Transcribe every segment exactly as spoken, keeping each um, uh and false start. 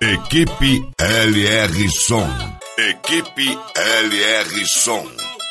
Equipe L R Som. Equipe L R Som.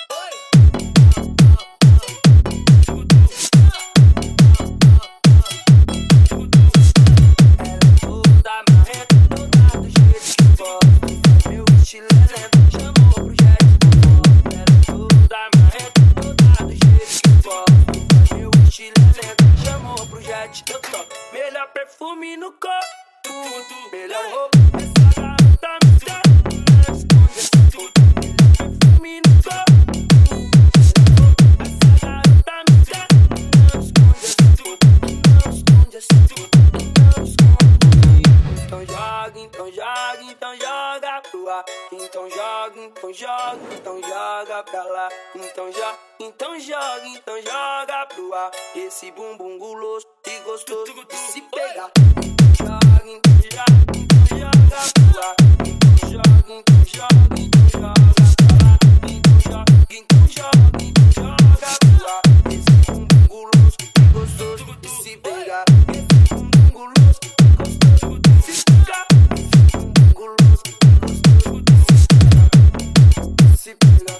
Melhor perfume no corpo, melhor roupa. Essa garota me quer, esconde tudo. Perfume no corpo, essa garota me quer, esconde tudo. Não esconde tudo, não esconde. Então joga, então joga, então joga pro ar. Então joga, então joga, então joga pra lá. Então joga, então joga, então joga pro ar. Esse bumbum guloso e gostoso de se pegar. Joga, então joga, então joga pro ar. Então joga, então joga, então joga pra lá. Então joga, então joga, então joga pro ar. Esse bumbum guloso e gostoso de se pegar. Esse bumbum guloso e gostoso de se pegar. Esse bumbum guloso e gostoso de se pegar.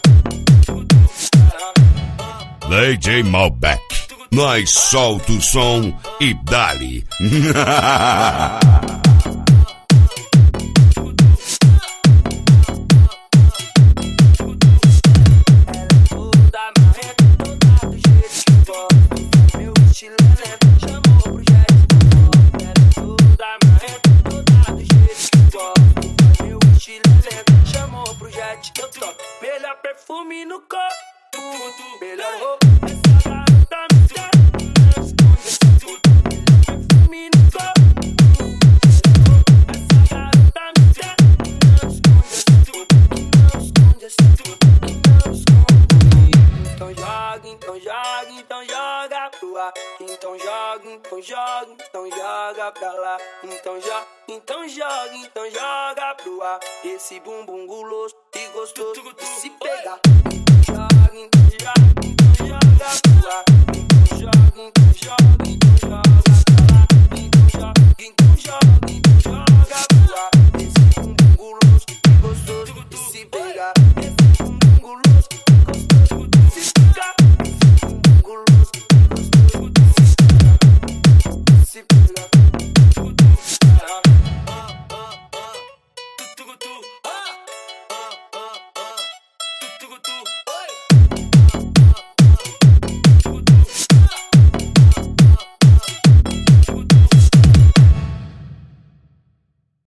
D J Malbec. Nós solta o som e dali. Melhor perfume no corpo, melhor roupa. Essa garota me quer, esconde tudo. Perfume no corpo, essa garota me quer, esconde tudo. Não esconde tudo, não esconde. Então joga, então joga, então joga pro ar. Então joga, então joga, então joga pra lá. Então joga, então joga, então joga pro ar. Esse bumbum guloso e gostoso de se pegar. Joga, então joga, então joga pro ar. Então joga, então joga, então